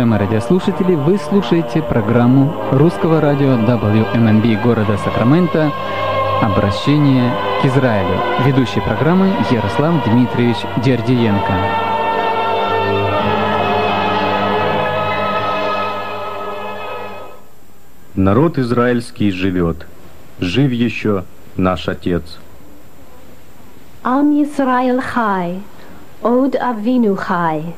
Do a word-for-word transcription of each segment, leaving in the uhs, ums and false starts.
Уважаемые радиослушатели, вы слушаете программу русского радио дабл ю эм эн би города Сакраменто «Обращение к Израилю». Ведущий программы Ярослав Дмитриевич Дердиенко. Народ израильский живет, жив еще наш Отец. Ам Йисраэль хай, Од Авину хай.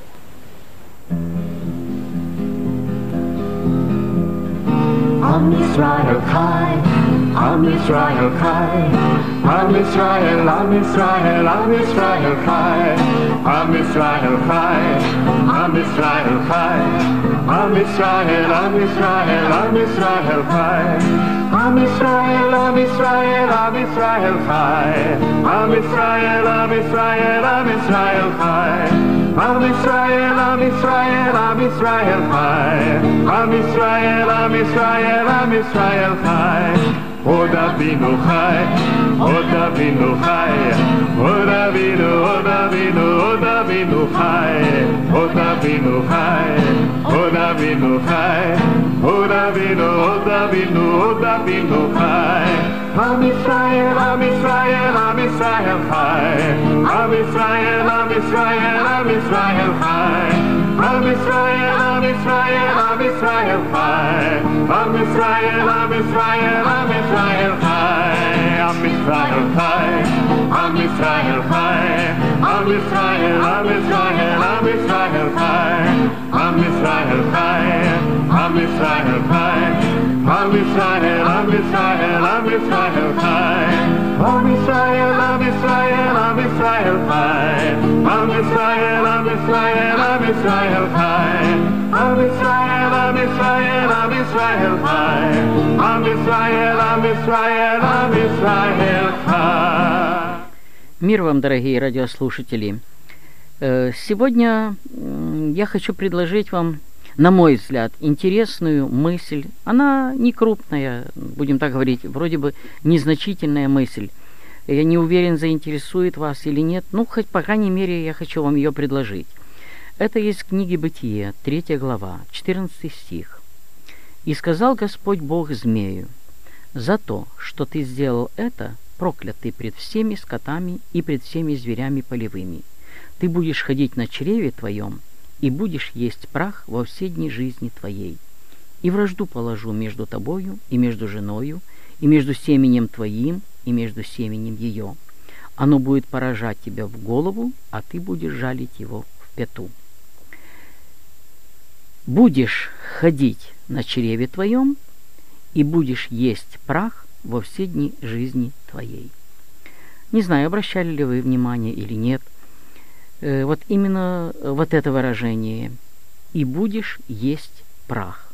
Am Yisrael Chai, Am Yisrael Chai, Am Yisrael, Am Yisrael, Am Yisrael Chai, Am Yisrael Chai, Am Yisrael Chai, Am Yisrael, Am Yisrael, Am Yisrael Chai, Am Yisrael, Am Yisrael, Am Yisrael Chai, Am Yisrael, Am Yisrael, Am Yisrael Chai. Am Yisrael, Am Yisrael, Am Yisrael Chai, Am Yisrael, Am Yisrael, Am Yisrael Chai. Od Avinu Chai, Od Avinu Chai, Od Avinu, Od Avinu, Od Avinu Chai, Od Avinu Chai, Od Avinu Chai, Od Avinu, Od Avinu, Od Avinu Chai. Am Yisrael, Am Yisrael, Am Yisrael Chai, Am Yisrael, Am Yisrael, Am Yisrael Chai, Am Yisrael, Am Yisrael, Am Yisrael Chai, Am Yisrael, Am Yisrael, Am Yisrael Chai, Am Yisrael Chai, Am Yisrael Chai, Am Yisrael, Am Yisrael, Am Yisrael Chai, Am Yisrael Chai, Am Yisrael Chai, Am Yisrael, Am Yisrael, Am Yisrael Chai, Am Yisrael, Am Yisrael, Am Yisrael Chai, Am Yisrael, Am Yisrael, Am Yisrael Chai, Am Yisrael, Am Yisrael, Am Yisrael Chai, Am Yisrael, Am Yisrael, Am Yisrael Chai. Мир вам, дорогие радиослушатели! Сегодня я хочу предложить вам, на мой взгляд, интересную мысль. Она не крупная, будем так говорить, вроде бы незначительная мысль. Я не уверен, заинтересует вас или нет, ну, хоть, по крайней мере, я хочу вам ее предложить. Это из книги Бытие, третья глава, четырнадцатый стих. «И сказал Господь Бог змею: за то, что ты сделал это, проклят ты пред всеми скотами и пред всеми зверями полевыми. Ты будешь ходить на чреве твоем, и будешь есть прах во все дни жизни твоей. И вражду положу между тобою и между женою, и между семенем твоим и между семенем ее. Оно будет поражать тебя в голову, а ты будешь жалить его в пяту. Будешь ходить на чреве твоем, и будешь есть прах во все дни жизни твоей». Не знаю, обращали ли вы внимание или нет. Вот именно вот это выражение «и будешь есть прах».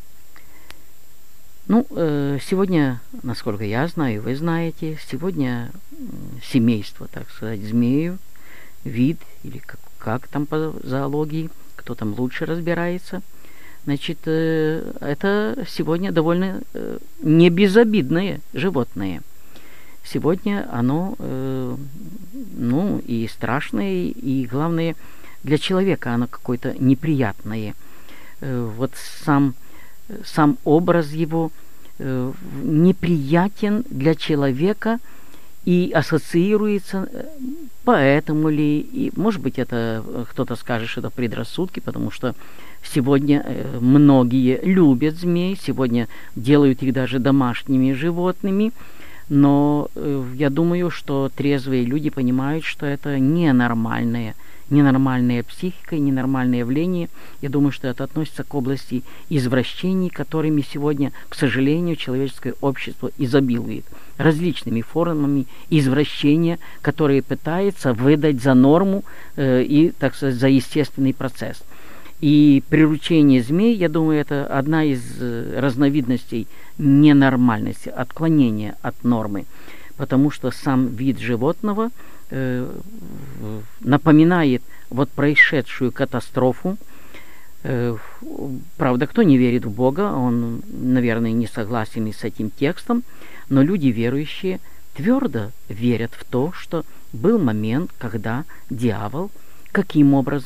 Ну, сегодня, насколько я знаю, вы знаете, сегодня семейство, так сказать, змею, вид, или как, как там по зоологии, кто там лучше разбирается, значит, это сегодня довольно не безобидное животное. Сегодня оно, э, ну, и страшное, и, главное, для человека оно какое-то неприятное. Э, вот сам, сам образ его э, неприятен для человека и ассоциируется, поэтому ли, и, может быть, это кто-то скажет, что это предрассудки, потому что сегодня э, многие любят змей, сегодня делают их даже домашними животными. Но э, я думаю, что трезвые люди понимают, что это ненормальное, ненормальная психика, ненормальное явление. Я думаю, что это относится к области извращений, которыми сегодня, к сожалению, человеческое общество изобилует. Различными формами извращения, которые пытаются выдать за норму э, и, так сказать, за естественный процесс. И приручение змей, я думаю, это одна из разновидностей ненормальности, отклонения от нормы, потому что сам вид животного э, напоминает вот происшедшую катастрофу. Э, правда, кто не верит в Бога, он, наверное, не согласен и с этим текстом, но люди верующие твердо верят в то, что был момент, когда дьявол каким образом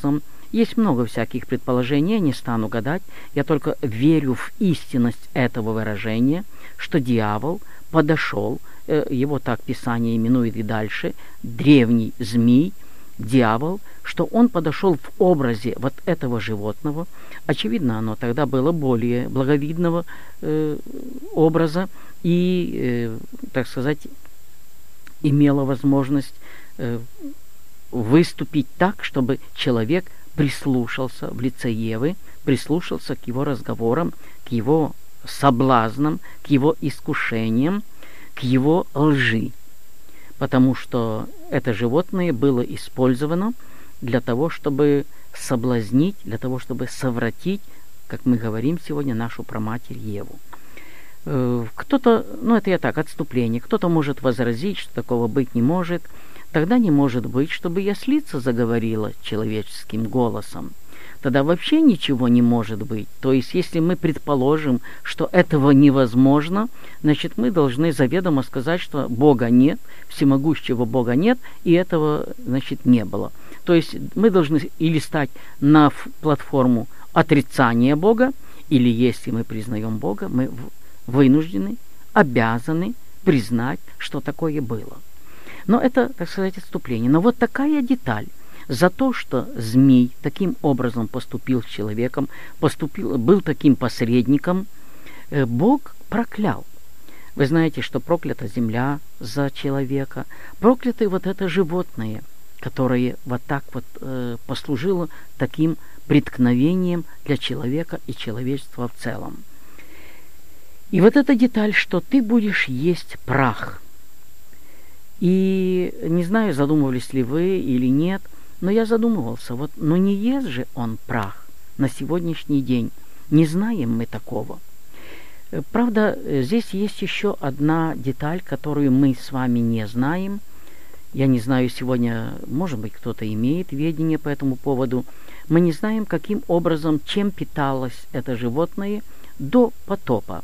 Есть много всяких предположений, я не стану гадать, я только верю в истинность этого выражения, что дьявол подошел, его так Писание именует и дальше, древний змей, дьявол, что он подошел в образе вот этого животного. Очевидно, оно тогда было более благовидного э, образа и, э, так сказать, имело возможность э, выступить так, чтобы человек прислушался в лице Евы, прислушался к его разговорам, к его соблазнам, к его искушениям, к его лжи. Потому что это животное было использовано для того, чтобы соблазнить, для того, чтобы совратить, как мы говорим сегодня, нашу праматерь Еву. Кто-то, ну это я так, отступление, кто-то может возразить, что такого быть не может. Тогда не может быть, чтобы яслица заговорила человеческим голосом. Тогда вообще ничего не может быть. То есть, если мы предположим, что этого невозможно, значит, мы должны заведомо сказать, что Бога нет, всемогущего Бога нет, и этого, значит, не было. То есть, мы должны или стать на платформу отрицания Бога, или если мы признаем Бога, мы вынуждены, обязаны признать, что такое было. Но это, так сказать, отступление. Но вот такая деталь. За то, что змей таким образом поступил с человеком, поступил, был таким посредником, Бог проклял. Вы знаете, что проклята земля за человека, проклято вот это животное, которое вот так вот э, послужило таким преткновением для человека и человечества в целом. И вот эта деталь, что ты будешь есть прах. И не знаю, задумывались ли вы или нет, но я задумывался, вот, но не ест же он прах на сегодняшний день. Не знаем мы такого. Правда, здесь есть еще одна деталь, которую мы с вами не знаем. Я не знаю, сегодня, может быть, кто-то имеет ведение по этому поводу. Мы не знаем, каким образом, чем питалось это животное до потопа.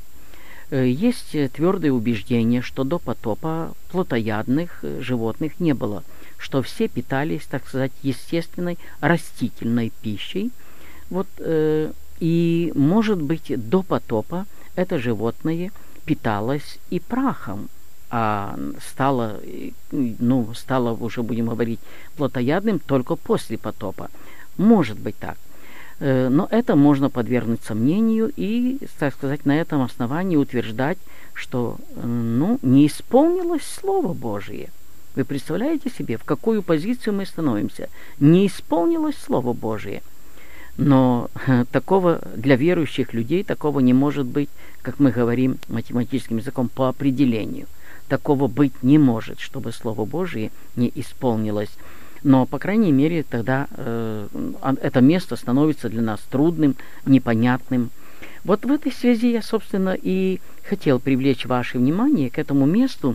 Есть твердое убеждение, что до потопа плотоядных животных не было, что все питались, так сказать, естественной растительной пищей. Вот, э, и, может быть, до потопа это животное питалось и прахом, а стало, ну, стало, уже будем говорить, плотоядным только после потопа. Может быть так. Но это можно подвергнуть сомнению и, так сказать, на этом основании утверждать, что, ну, не исполнилось Слово Божие. Вы представляете себе, в какую позицию мы становимся? Не исполнилось Слово Божие. Но такого для верующих людей, такого не может быть, как мы говорим математическим языком, по определению. Такого быть не может, чтобы Слово Божие не исполнилось. Но, по крайней мере, тогда э, это место становится для нас трудным, непонятным. Вот в этой связи я, собственно, и хотел привлечь ваше внимание к этому месту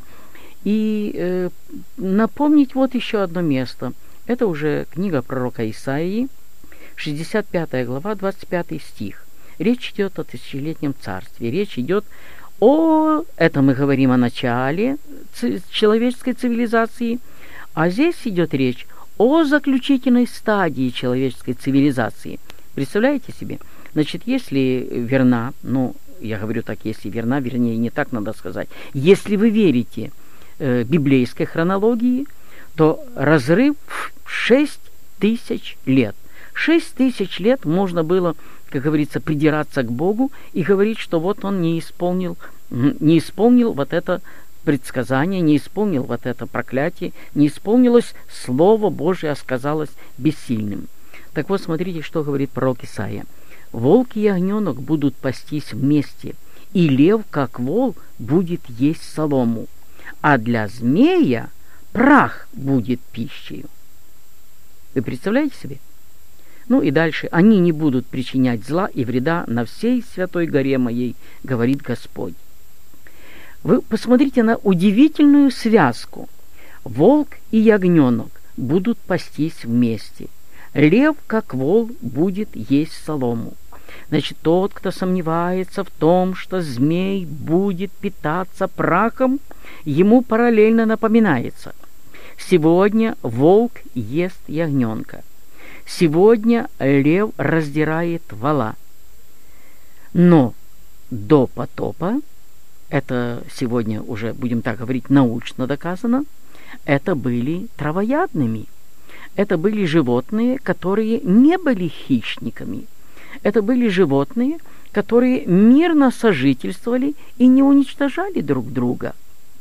и э, напомнить вот еще одно место. Это уже книга пророка Исаии, шестьдесят пятая глава, двадцать пятый стих. Речь идет о тысячелетнем царстве. Речь идет о... Это мы говорим о начале человеческой цивилизации, а здесь идет речь о заключительной стадии человеческой цивилизации. Представляете себе? Значит, если верна, ну, я говорю так, если верна, вернее, не так надо сказать, если вы верите э, библейской хронологии, то разрыв в шесть тысяч лет. Шесть тысяч лет можно было, как говорится, придираться к Богу и говорить, что вот он не исполнил, не исполнил вот это предсказание, не исполнил вот это проклятие, не исполнилось Слово Божие, а сказалось бессильным. Так вот, смотрите, что говорит пророк Исаия. «Волк и ягненок будут пастись вместе, и лев, как вол, будет есть солому, а для змея прах будет пищей». Вы представляете себе? Ну и дальше. «Они не будут причинять зла и вреда на всей святой горе моей, говорит Господь». Вы посмотрите на удивительную связку. Волк и ягненок будут пастись вместе. Лев, как вол, будет есть солому. Значит, тот, кто сомневается в том, что змей будет питаться прахом, ему параллельно напоминается. Сегодня волк ест ягненка. Сегодня лев раздирает вола. Но до потопа, это сегодня уже, будем так говорить, научно доказано, это были травоядными. Это были животные, которые не были хищниками. Это были животные, которые мирно сожительствовали и не уничтожали друг друга.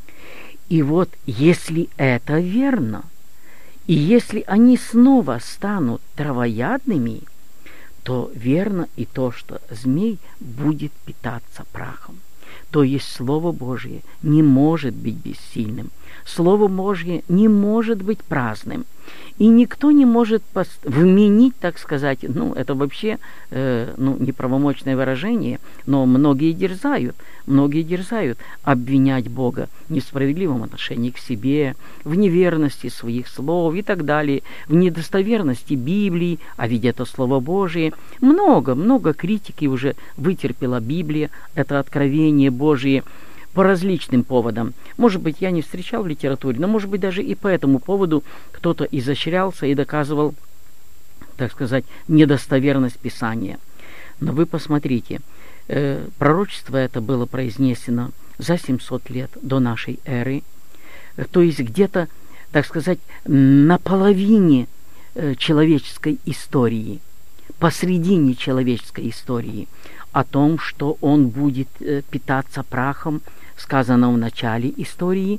И вот если это верно, и если они снова станут травоядными, то верно и то, что змей будет питаться прахом. То есть Слово Божие не может быть бессильным. Слово Божье не может быть праздным. И никто не может пост- вменить, так сказать, ну, это вообще э, ну, неправомочное выражение, но многие дерзают, многие дерзают обвинять Бога в несправедливом отношении к себе, в неверности своих слов и так далее, в недостоверности Библии, а ведь это Слово Божие. Много, много критики уже вытерпела Библия, это откровение Божие, по различным поводам. Может быть, я не встречал в литературе, но, может быть, даже и по этому поводу кто-то изощрялся и доказывал, так сказать, недостоверность Писания. Но вы посмотрите, э, пророчество это было произнесено за семьсот лет до нашей эры, э, то есть где-то, так сказать, на половине э, человеческой истории, посредине человеческой истории, о том, что он будет э, питаться прахом, сказано в начале истории,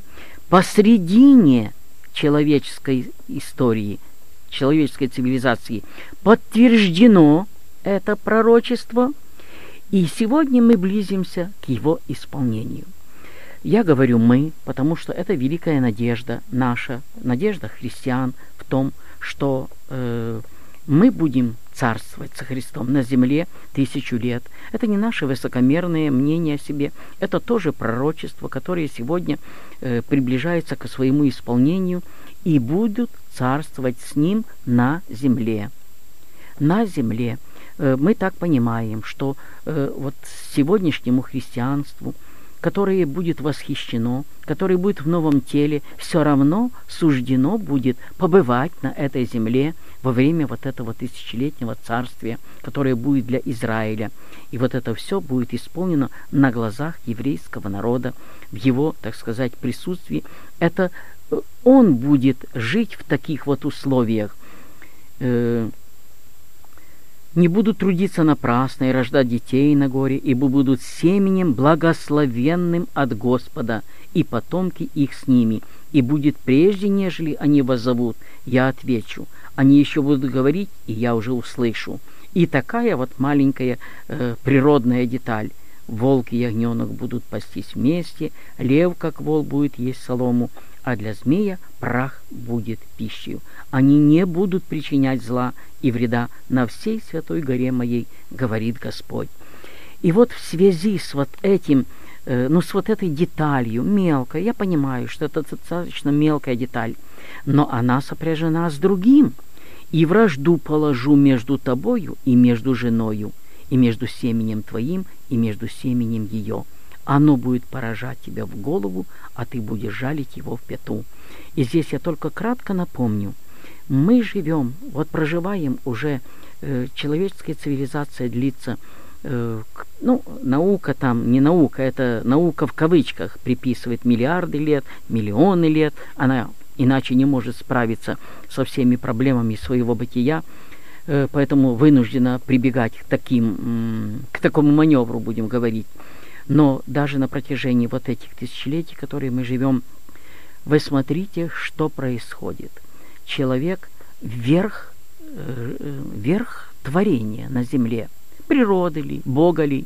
посредине человеческой истории, человеческой цивилизации, подтверждено это пророчество, и сегодня мы близимся к его исполнению. Я говорю «мы», потому что это великая надежда наша, надежда христиан в том, что э, мы будем царствовать со Христом на земле тысячу лет. Это не наше высокомерное мнение о себе, это тоже пророчество, которое сегодня э, приближается к своему исполнению, и будут царствовать с Ним на земле. На земле. Э, мы так понимаем, что э, вот сегодняшнему христианству, которое будет восхищено, которое будет в новом теле, все равно суждено будет побывать на этой земле во время вот этого тысячелетнего царствия, которое будет для Израиля. И вот это все будет исполнено на глазах еврейского народа, в его, так сказать, присутствии. Это он будет жить в таких вот условиях, не будут трудиться напрасно и рождать детей на горе, ибо будут семенем благословенным от Господа, и потомки их с ними. И будет прежде, нежели они воззовут, я отвечу. Они еще будут говорить, и я уже услышу. И такая вот маленькая э, природная деталь. Волк и ягненок будут пастись вместе, лев, как вол, будет есть солому, а для змея прах будет пищей. Они не будут причинять зла и вреда на всей святой горе моей, говорит Господь. И вот в связи с вот этим, э, ну, с вот этой деталью, мелкой, я понимаю, что это достаточно мелкая деталь, но она сопряжена с другим. «И вражду положу между тобою и между женою, и между семенем твоим, и между семенем ее. Оно будет поражать тебя в голову, а ты будешь жалить его в пяту». И здесь я только кратко напомню. Мы живем, вот проживаем уже, э, человеческая цивилизация длится, э, ну, наука там, не наука, это наука в кавычках, приписывает миллиарды лет, миллионы лет, она иначе не может справиться со всеми проблемами своего бытия, э, поэтому вынуждена прибегать к таким, к такому маневру, будем говорить. Но даже на протяжении вот этих тысячелетий, которые мы живем, вы смотрите, что происходит. Человек верх, э, верх творения на земле, природы ли, Бога ли,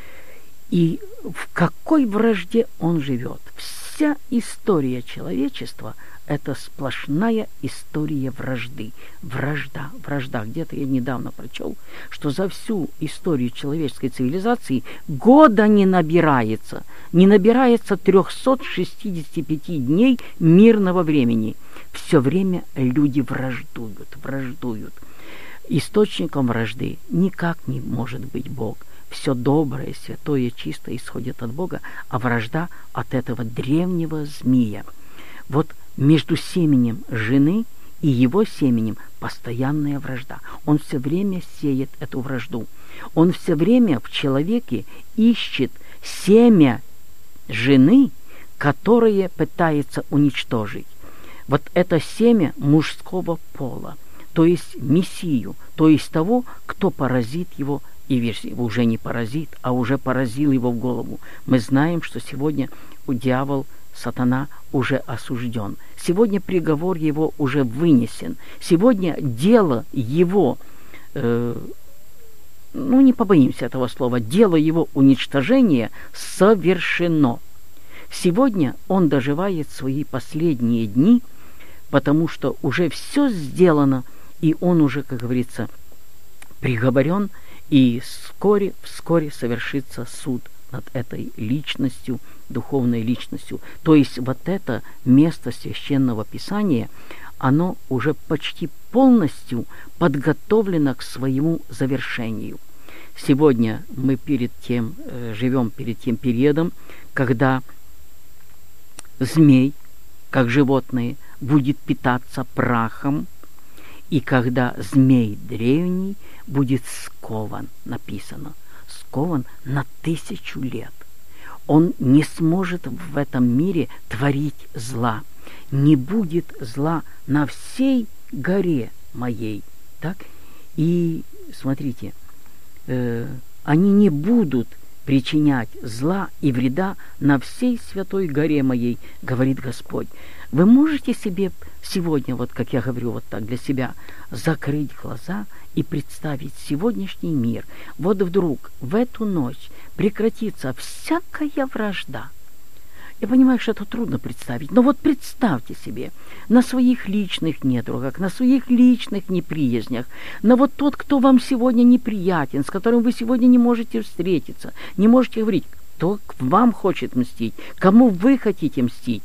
и в какой вражде он живет. Вся история человечества – это сплошная история вражды. Вражда, вражда. Где-то я недавно прочел, что за всю историю человеческой цивилизации года не набирается, не набирается триста шестьдесят пять дней мирного времени. Все время люди враждуют, враждуют. Источником вражды никак не может быть Бог. Все доброе, святое, чистое исходит от Бога, а вражда от этого древнего змея. Вот между семенем жены и и его семенем постоянная вражда. Он все время сеет эту вражду. Он все время в человеке ищет семя жены, которое пытается уничтожить. Вот это семя мужского пола, то есть мессию, то есть того, кто поразит его, и уже не паразит, а уже поразил его в голову. Мы знаем, что сегодня дьявол, сатана уже осужден. Сегодня приговор его уже вынесен. Сегодня дело его, э, ну не побоимся этого слова, дело его уничтожения совершено. Сегодня он доживает свои последние дни, потому что уже все сделано, и он уже, как говорится, приговорен, и вскоре, вскоре совершится суд над этой личностью, духовной личностью. То есть вот это место Священного Писания, оно уже почти полностью подготовлено к своему завершению. Сегодня мы перед тем, э, живем перед тем периодом, когда змей, как животные, будет питаться прахом, и когда змей древний будет скован, написано, скован на тысячу лет. Он не сможет в этом мире творить зла. Не будет зла на всей горе моей. Так? И смотрите, э, они не будут причинять зла и вреда на всей святой горе моей, говорит Господь. Вы можете себе сегодня, вот как я говорю, вот так для себя, закрыть глаза и представить сегодняшний мир. Вот вдруг в эту ночь прекратится всякая вражда. Я понимаю, что это трудно представить, но вот представьте себе, на своих личных недругах, на своих личных неприязнях, на вот тот, кто вам сегодня неприятен, с которым вы сегодня не можете встретиться, не можете говорить, кто вам хочет мстить, кому вы хотите мстить.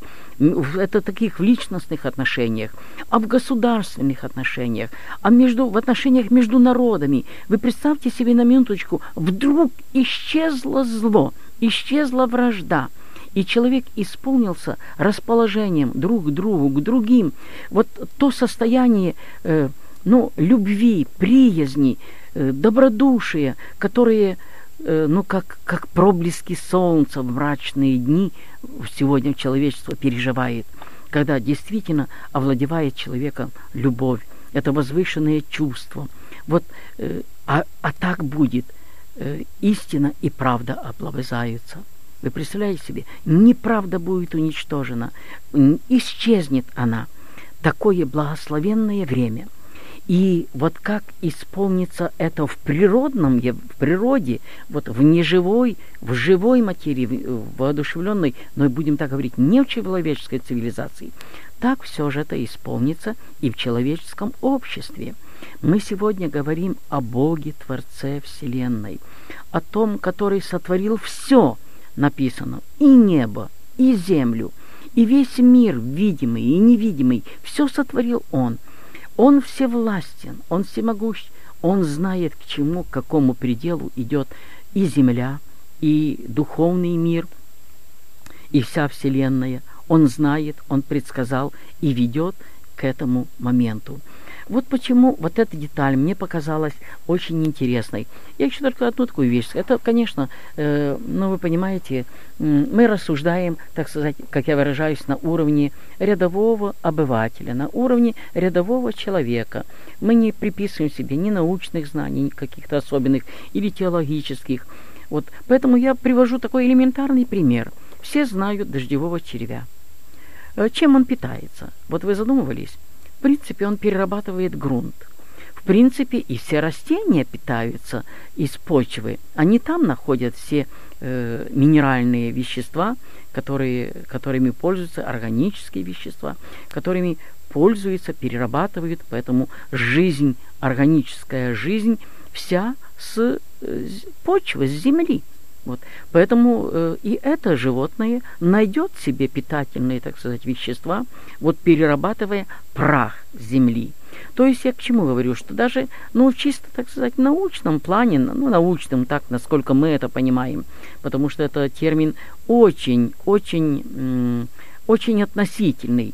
Это таких в личностных отношениях, а в государственных отношениях, а между, в отношениях между народами. Вы представьте себе на минуточку, вдруг исчезло зло, исчезла вражда, и человек исполнился расположением друг к другу, к другим. Вот то состояние э, ну, любви, приязни, э, добродушия, которые, э, ну, как, как проблески солнца в мрачные дни сегодня человечество переживает, когда действительно овладевает человеком любовь, это возвышенное чувство. Вот, э, а, а так будет, э, истина и правда облобызаются. Вы представляете себе, неправда будет уничтожена, исчезнет она. Такое благословенное время. И вот как исполнится это в природном, в природе, вот в неживой, в живой материи, в воодушевленной, но будем так говорить, не в человеческой цивилизации, так все же это исполнится и в человеческом обществе. Мы сегодня говорим о Боге, Творце Вселенной, о том, который сотворил все, написано, и небо, и землю, и весь мир, видимый и невидимый, все сотворил Он. Он всевластен, Он всемогущ, Он знает, к чему, к какому пределу идет и земля, и духовный мир, и вся Вселенная. Он знает, Он предсказал и ведет к этому моменту. Вот почему вот эта деталь мне показалась очень интересной. Я еще только одну такую вещь. Это, конечно, э, ну, вы понимаете, мы рассуждаем, так сказать, как я выражаюсь, на уровне рядового обывателя, на уровне рядового человека. Мы не приписываем себе ни научных знаний, ни каких-то особенных, или теологических. Вот. Поэтому я привожу такой элементарный пример. Все знают дождевого червя. Чем он питается? Вот вы задумывались? В принципе, он перерабатывает грунт. В принципе, и все растения питаются из почвы. Они там находят все э, минеральные вещества, которые, которыми пользуются, органические вещества, которыми пользуются, перерабатывают. Поэтому жизнь, органическая жизнь, вся с э, почвы, с земли. Вот. Поэтому э, и это животное найдет себе питательные, так сказать, вещества, вот перерабатывая прах земли. То есть я к чему говорю, что даже, ну, чисто, так сказать, в научном плане, ну, научном, так, насколько мы это понимаем, потому что это термин очень, очень, м- очень относительный.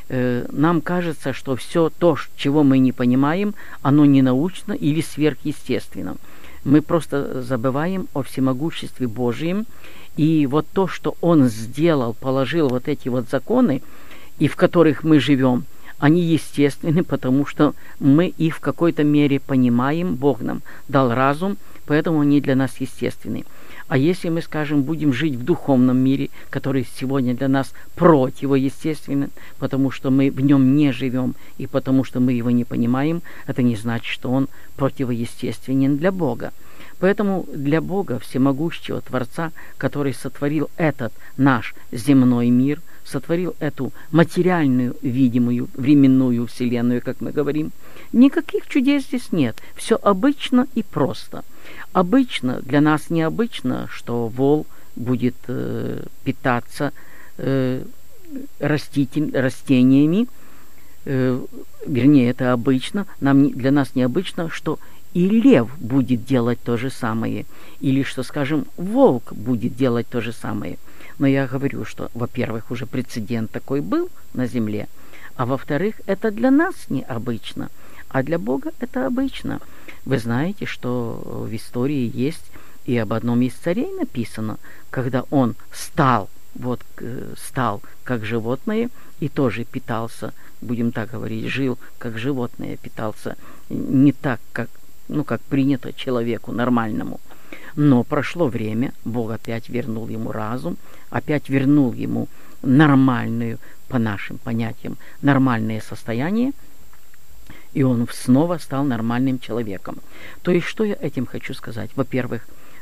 э, нам кажется, что все то, чего мы не понимаем, оно не научно или сверхъестественно. Мы просто забываем о всемогуществе Божьем, и вот то, что Он сделал, положил вот эти вот законы, и в которых мы живем, они естественны, потому что мы их в какой-то мере понимаем, Бог нам дал разум, поэтому они для нас естественны. А если мы, скажем, будем жить в духовном мире, который сегодня для нас противоестественен, потому что мы в нем не живем и потому что мы его не понимаем, это не значит, что он противоестественен для Бога. Поэтому для Бога, всемогущего Творца, который сотворил этот наш земной мир, сотворил эту материальную, видимую, временную вселенную, как мы говорим, никаких чудес здесь нет. Все обычно и просто. Обычно, для нас необычно, что вол будет э, питаться э, раститель, растениями, э, вернее, это обычно, нам, для нас необычно, что и лев будет делать то же самое, или что, скажем, волк будет делать то же самое. Но я говорю, что, во-первых, уже прецедент такой был на земле, а во-вторых, это для нас необычно, а для Бога это обычно. Вы знаете, что в истории есть и об одном из царей написано, когда он стал, вот, стал как животное и тоже питался, будем так говорить, жил как животное, питался не так, как, ну, как принято человеку нормальному. Но прошло время, Бог опять вернул ему разум, опять вернул ему нормальную, по нашим понятиям, нормальное состояние, и он снова стал нормальным человеком. То есть, что я этим хочу сказать? Во-первых,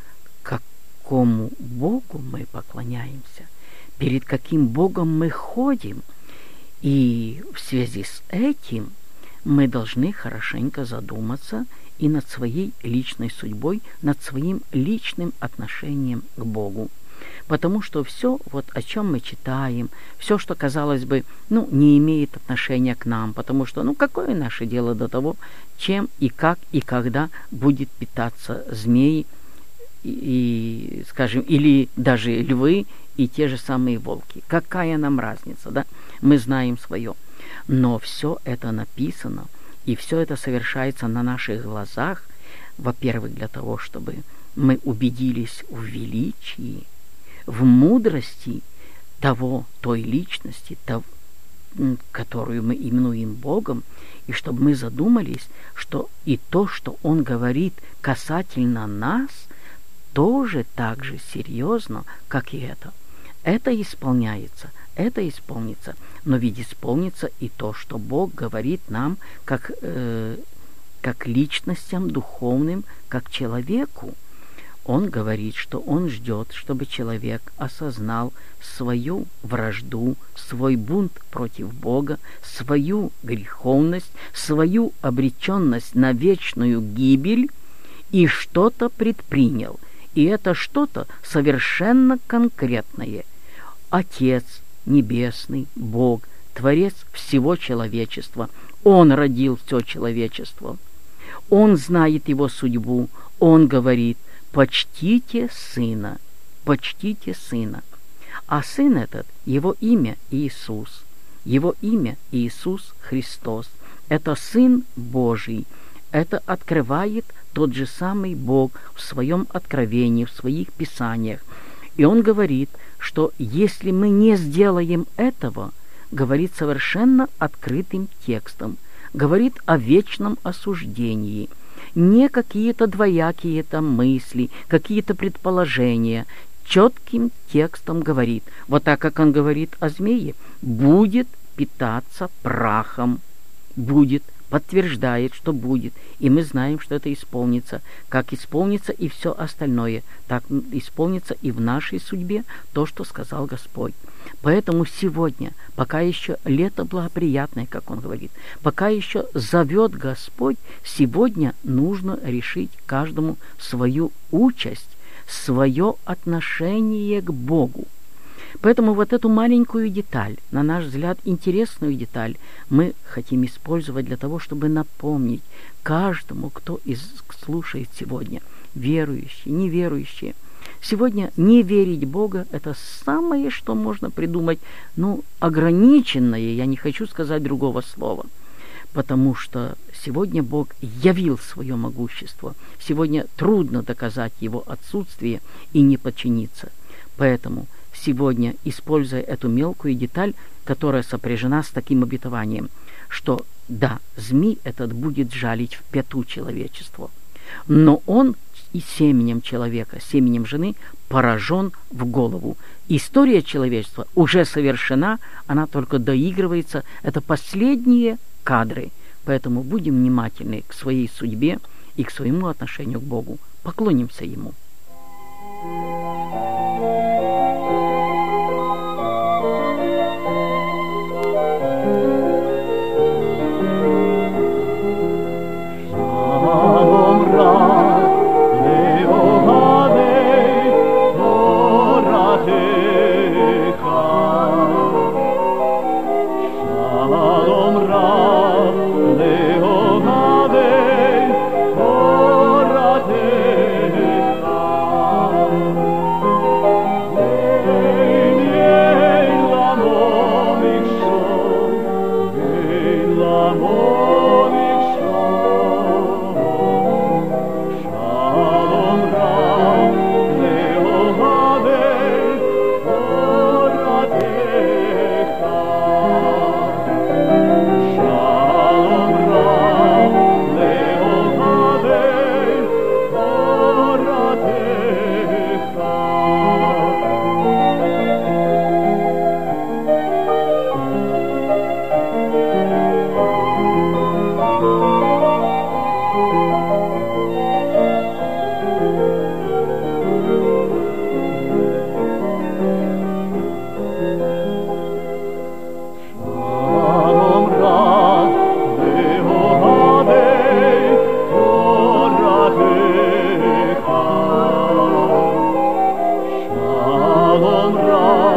какому Богу мы поклоняемся, перед каким Богом мы ходим, и в связи с этим мы должны хорошенько задуматься и над своей личной судьбой, над своим личным отношением к Богу. Потому что все, вот о чем мы читаем, все, что, казалось бы, ну, не имеет отношения к нам, потому что, ну, какое наше дело до того, чем и как и когда будет питаться змеи, и, и, скажем, или даже львы и те же самые волки. Какая нам разница, да? Мы знаем свое. Но все это написано, и все это совершается на наших глазах, во-первых, для того, чтобы мы убедились в величии, в мудрости того, той личности, того, которую мы именуем Богом, и чтобы мы задумались, что и то, что Он говорит касательно нас, тоже так же серьезно, как и это. Это исполняется, это исполнится, но ведь исполнится и то, что Бог говорит нам как, э, как личностям духовным, как человеку. Он говорит, что Он ждет, чтобы человек осознал свою вражду, свой бунт против Бога, свою греховность, свою обреченность на вечную гибель и что-то предпринял. И это что-то совершенно конкретное. Отец Небесный, Бог, Творец всего человечества, Он родил все человечество. Он знает его судьбу, Он говорит: почтите Сына, почтите Сына. А Сын этот, Его имя Иисус, Его имя Иисус Христос. Это Сын Божий. Это открывает тот же самый Бог в своем откровении, в своих писаниях. И Он говорит, что если мы не сделаем этого, говорит совершенно открытым текстом, говорит о вечном осуждении, не какие-то двоякие там мысли, какие-то предположения, четким текстом говорит, вот так, как Он говорит о змее, будет питаться прахом, будет, подтверждает, что будет, и мы знаем, что это исполнится, как исполнится и все остальное, так исполнится и в нашей судьбе то, что сказал Господь. Поэтому сегодня, пока еще лето благоприятное, как Он говорит, пока еще зовет Господь, сегодня нужно решить каждому свою участь, свое отношение к Богу. Поэтому вот эту маленькую деталь, на наш взгляд, интересную деталь, мы хотим использовать для того, чтобы напомнить каждому, кто из, слушает сегодня, верующие, неверующие, Сегодня не верить в Бога – это самое, что можно придумать, ну, ограниченное, я не хочу сказать другого слова. Потому что сегодня Бог явил свое могущество. Сегодня трудно доказать Его отсутствие и не подчиниться. Поэтому сегодня, используя эту мелкую деталь, которая сопряжена с таким обетованием, что да, змей этот будет жалить в пяту человечество, но он и семенем человека, семенем жены поражен в голову. История человечества уже совершена, она только доигрывается. Это последние кадры. Поэтому будем внимательны к своей судьбе и к своему отношению к Богу. Поклонимся Ему. Shalom Ra